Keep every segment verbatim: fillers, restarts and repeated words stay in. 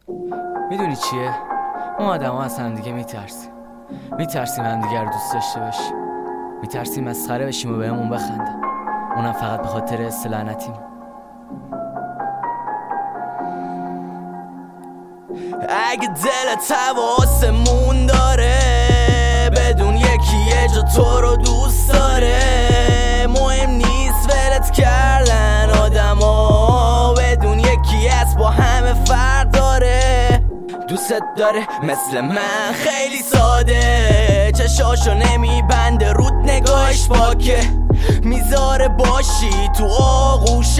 میدونی چیه؟ ما آدم ها از هم دیگه میترسیم میترسیم هم دیگه رو دوست داشته باشیم، میترسیم مسخره بشیم و بهمون بخندن، اونم فقط به خاطر حس لعنتیم. اگه دلت حواسمون داره بدون یکی یه جا تو رو دوست داره، مهم نیست ولت کردن آدم ها، بدون یکی از با همه فرق داره. دوست داره مثل من خیلی ساده، چشاشو نمیبنده رود نگاهش پاکه، میذاره باشی تو آغوش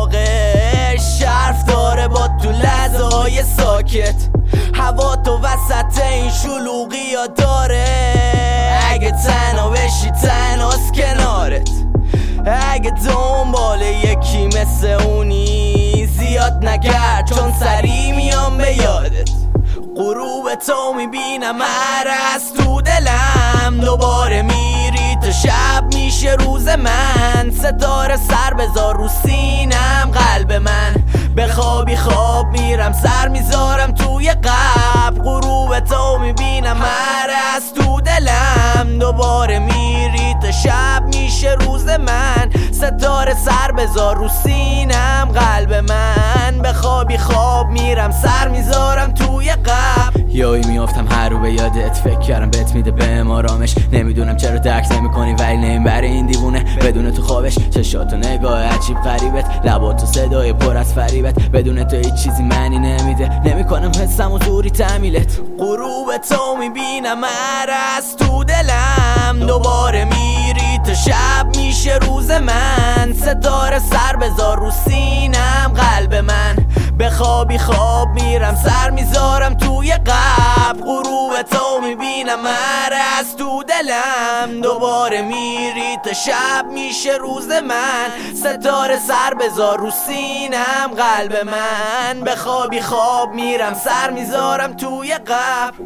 داغش، حرف داره با تو لحظه های ساکت، هوا تو وسط این شلوغی ها داره. اگه تنها بشی تنهاست کنارت، اگه دنبال یکی مثل اونی زیاد نگرد چون سری میام به یادت. غروب تو میبینم هر از تو دلم، دوباره میری تا شب میشه روز من، ستاره سر بذار رو سینم قلب من، به خوابی خواب میرم سر میذارم توی قبر. غروب تو میبینم هر از تو دلم، دوباره میری تا شب میشه روز من، ستاره سر بذار رو سینم قلب من، به خوابی خواب میرم سر میذارم توی قبر. یایی میافتم هر رو به یادت، فکر کردم بهت میده بهم آرامش، نمیدونم چرا درک نمیکنی ولی نمیبره این دیوونه بدون تو خوابش. چشات و نگاه عجیب غریبت، لبات و صدای پر از فریبت، بدون تو هیچ چیزی معنی نمیده، نمیکنم حسم و زوری تعمیلت. غروب تو میبینم هر از تو دلم، دوباره میری تا شب میشه روز من، ستاره سر بذار رو سینم قلب من، به خوابی خواب میرم سر میذارم توی قبر. غروب تو میبینم هر از تو دلم، دوباره میری تا شب میشه روز من، ستاره سر بذار رو سینم قلب من، به خوابی خواب میرم سر میذارم توی قبر.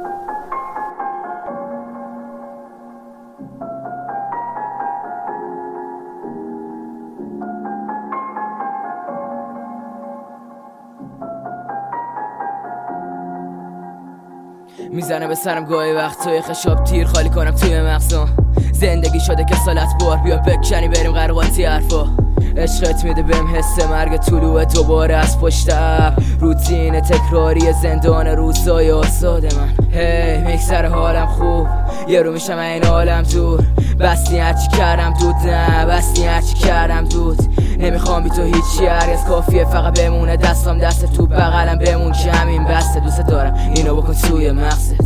میزنه به سرم گاهی وقت توی خشاب تیر خالی کنم توی مغزم، زندگی شده که سالت بار بیا بکنی بریم قرقاتی حرفا، عشقت میده بهم حس مرگ طلوع دوباره از پشتم، روتین تکراری زندان روزای آساد من. هی میگذره حالم خوب، یه رو میشم این حالم دور، بستی هرچی کردم دود، نه بستی هرچی کردم دود، نمیخوام بی تو هیچی هرگز، کافیه فقط بمونه دستم دست تو بغلم بمون که همین بسته، دوست دارم اینو بکن توی مغزت.